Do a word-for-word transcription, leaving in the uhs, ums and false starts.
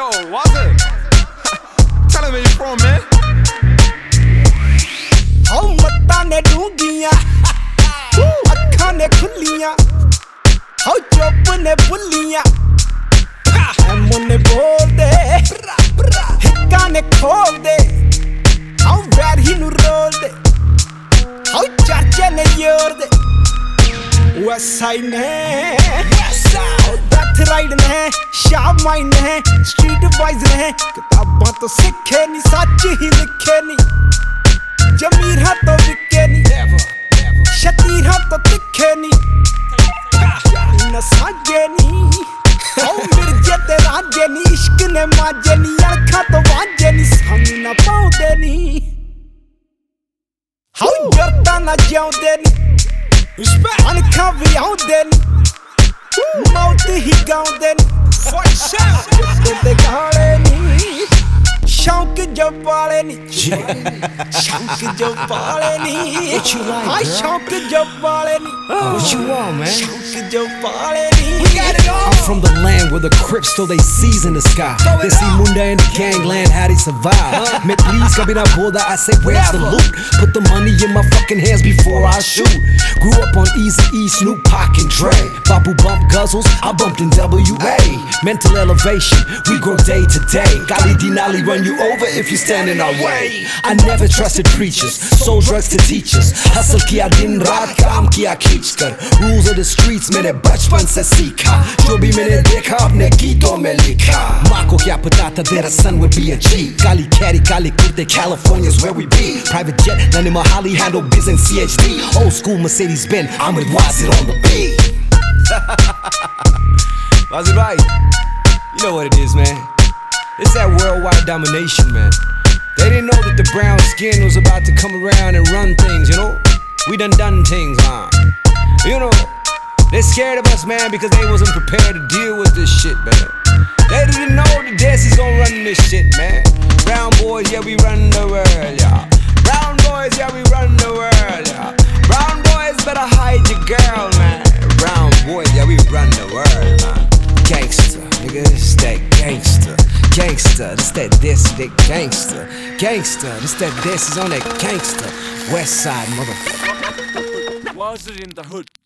Yo, what's it? Tell him where you from, man. Oh, mata ne dungiya, akhan ne khulliya, oh chop ne bulliya, mun ne bol de, hikka ne khol de, oh bad hi nu roll de, oh charche ne yor de, west side ne, oh that right ne, sharp mind ne, street wise ne, kitaban to sikhe ni, sach hi likhe ni. Jamir ha to bikke ni, Shatir ha to tikhe ni, na saje ni, oh mirje te raje ni, ishq ne maaje ni, alkha to waaje ni, samne na paunde ni, how jarta na jaunde ni, ankha vi aunde ni, maut hi gaunde ni, te gaale ni. Shauk jo paale ni, shauk jo paale ni. What you like, girl? Shauk jo paale ni. What you want, man? Shauk jo paale ni. We got it all. I'm from the land where the Crips still they seize in the sky. They see Munda in the gangland, how they survive. Me please, kabhi na boda, I say where's the loot? Put the money in my fucking hands before I shoot. Grew up on Easy E, Snoop, Pac and Dre. Babu bump guzzles, I bumped in W A. Mental elevation, we grow day to day. Gali Dinali run you over if you stand in our way. I never trusted preachers, sold drugs to teachers. Hustle kiya din raat, kaam kiya khich kar. Rules of the streets mere bachpan se seekha. Jo bhi maine dekha apne geeton mein likha. Maa ko kya pata tha their son would be a G. Kali Caddy, Kali Kurte, California's where we be. Private jet, Nani Mahali, handle biz and C H D. Old school Mercedes Benz, I'm with Wazir on the beat. Wazir right, you know what it is, man. It's that worldwide domination, man. They didn't know that the brown skin was about to come around and run things, you know? We done done things, huh? You know, they're scared of us, man, because they wasn't prepared to deal with this shit, man. They didn't know the Desi's gonna run this shit, man. Brown boys, yeah, we run the world, yeah. Brown boys, yeah, we run the world, yeah. Brown boys, better hide your girl, man. Brown boys, yeah, we run the world, man. Gangster, nigga, it's that gangster. Gangster, this that this, that gangster. Gangster, this that this is on that gangster. West side, motherfucker. Was it in the hood?